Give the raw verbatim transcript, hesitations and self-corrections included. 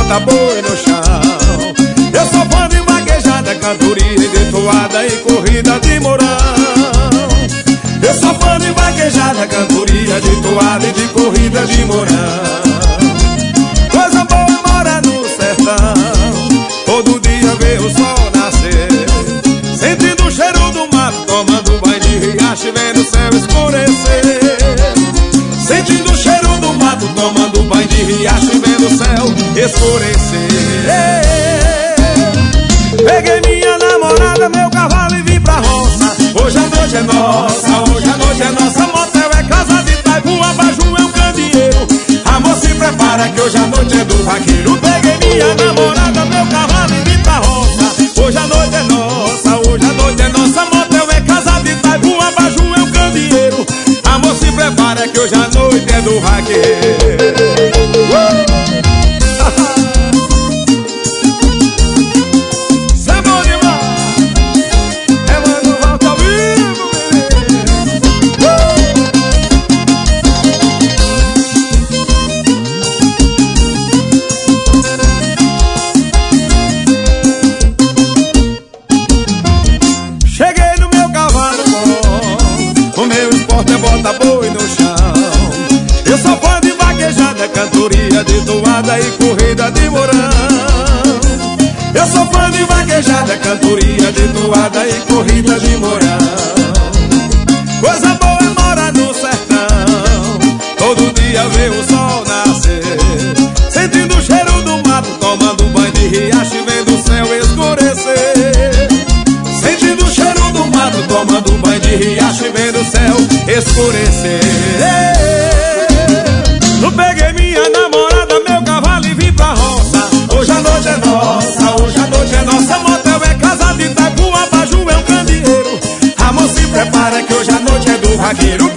bota boi no chão. Eu sou fã de vaquejada, cantoria, de toada e corrida de mourão. Eu sou fã de vaquejada, cantoria, de toada e de corrida de mourão. Coisa boa mora no sertão, todo dia vê o sol nascer, sentindo o cheiro do mato, tomando banho de riacho e vendo o céu escurecer. Sentindo o cheiro do mato, tomando banho de riacho e vendo o céu escurecer. Peguei minha namorada, meu cavalo e vim pra roça. Hoje a noite é nossa, hoje a noite é nossa. Motel é casa de taipa, o abajur é um candeeiro. Amor, se prepara que hoje a noite é do vaqueiro. Peguei minha namorada, meu cavalo e vim pra roça. Hoje a noite é nossa, hoje a noite é nossa. Motel é casa de taipa, o abajur é um candeeiro. Amor, se prepara que hoje a noite é do vaqueiro. uh! Cantoria de toada e corrida de mourão. Eu sou fã de vaquejada, cantoria de toada e corrida de mourão. Coisa boa é morar no sertão, todo dia vê o sol nascer, sentindo o cheiro do mato, tomando banho de riacho e vendo o céu escurecer. Sentindo o cheiro do mato, tomando banho de riacho e vendo o céu escurecer. Eu peguei minha namorada, meu cavalo e vim pra roça. Hoje a noite é nossa, hoje a noite é nossa. Motel é casa de taipa, o abajur é um candeeiro. Amor, se prepara que hoje a noite é do vaqueiro.